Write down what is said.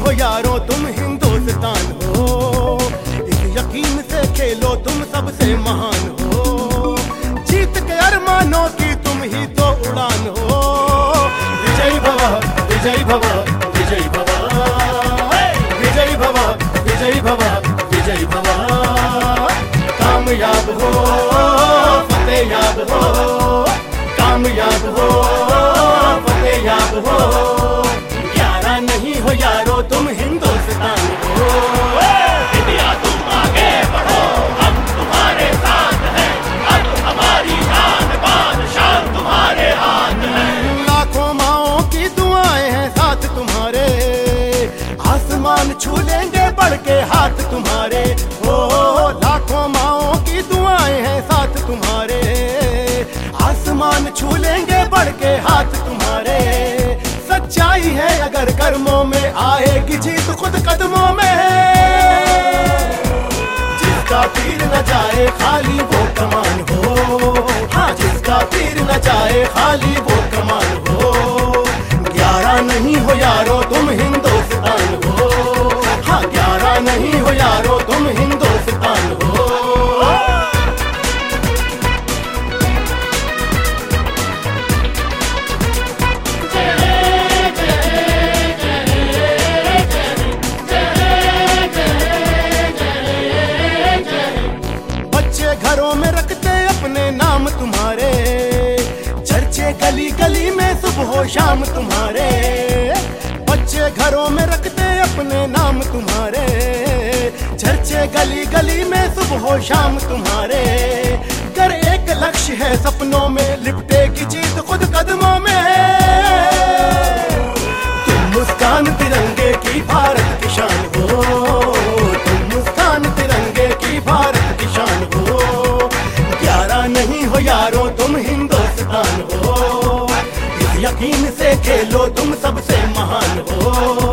हो यारों तुम हिंदुस्तान हो, इस यकीन से खेलो तुम सबसे महान हो। जीत के अरमानों की तुम ही तो उड़ान हो। विजय भव विजय भव विजय भव, विजय भव विजय भव विजय भव। कामयाब हो फतेह याब हो, कामयाब हो फतेह याब हो। यारा नहीं हो यारो तुम हिंदुस्तान हो। इंडिया तुम आगे बढ़ो, हम तुम्हारे साथ हैं, अब हमारी जान बान शान तुम्हारे हाथ है। लाखों माओं की दुआएं हैं साथ तुम्हारे, आसमान छू लेंगे बढ़ के हाथ तुम्हारे। ओ लाखों माओं की दुआएं हैं साथ तुम्हारे, आसमान छू लेंगे बढ़ के हाथ तुम्हारे। सच्चाई है अगर कर्मों में, आएगी जीत खुद कदमों में। जिसका तीर न जाए खाली वो कमान हो, हाँ जिसका तीर न जाए खाली वो कमान हो। 11 नहीं हो यारो तुम हिंदुस्तान हो, हाँ 11 नहीं हो यारो तुम हिंदुस्तान हो। घरों में रखते अपने नाम तुम्हारे, चर्चे गली गली में सुबह शाम तुम्हारे। बच्चे घरों में रखते अपने नाम तुम्हारे, चर्चे गली गली में सुबह शाम तुम्हारे। कर एक लक्ष्य है सपनों में, लिपटेगी जीत खुद कदमों में। तुम मुस्कान तिरंगे की भारत की शान हो, तुम मुस्कान तिरंगे की भारत की शान हो। 11 नहीं हो यारो तुम हिंदुस्तान हो, इस यकीन से खेलो तुम सबसे महान हो।